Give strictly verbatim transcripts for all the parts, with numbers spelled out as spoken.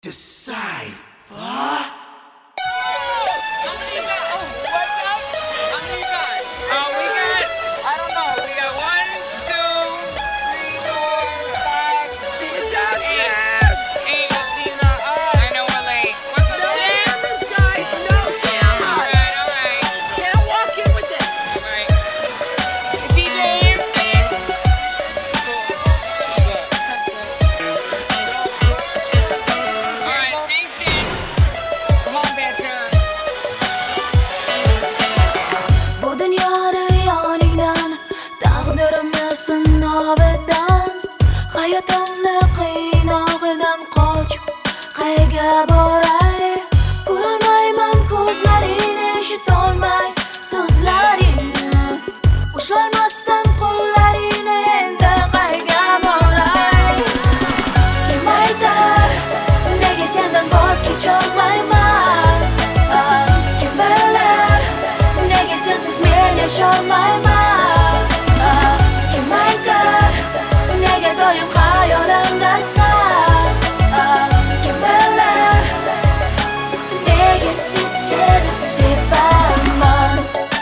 Decipher. Hayotimni qiynog'idan qochib qayga boray? Ko'rolmayman ko'zlaringni, eshitolmay so'zlaringni, ushlolmasdan qo'llaringni, endi qayga boray? Kim aytar nega sendan voz kecholmayman? Kim bilar nega sensiz men yasholmayman? Kim aytar nega doim xayolimdasan? Kim bilar nega siz seni sevaman?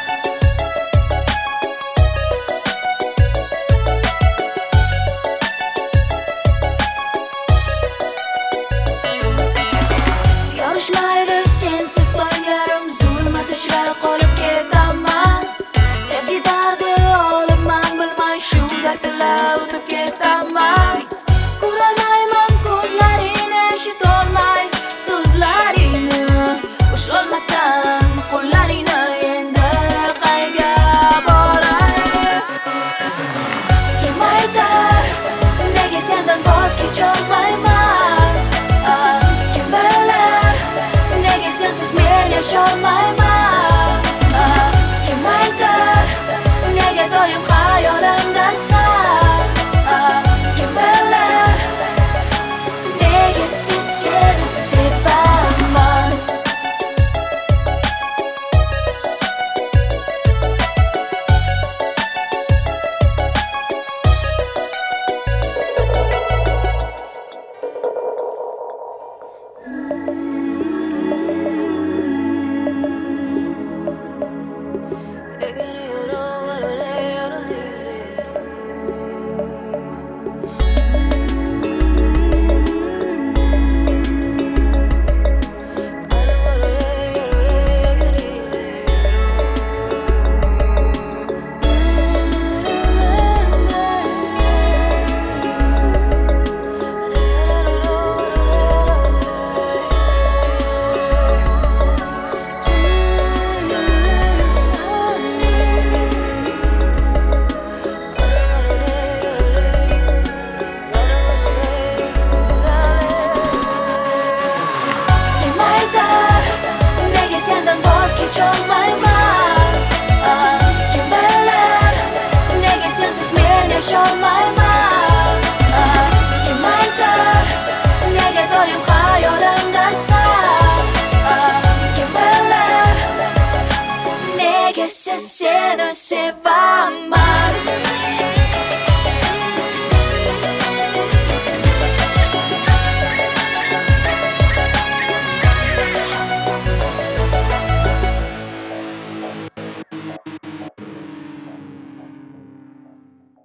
Yorishmaydi sensiz tonglarim, zulmat ichra qolib ketaman. Sevgi dardi olibman, bilmay shu dardla o'tib ketaman. Ko'rolmayman ko'zlaringni, eshitolmay so'zlaringni, ushlolmasdan qo'llaringni, endi qayga boray? Kim aytar nega sendan voz kecholmayman? Kim bilar nega sensiz men yasholmayman? Kim aytar nega doim xayolimdasan? Kim bilar nega siz seni sevaman? Kim aytar nega doim xayolimdasan? Kim bilar nega siz seni sevaman?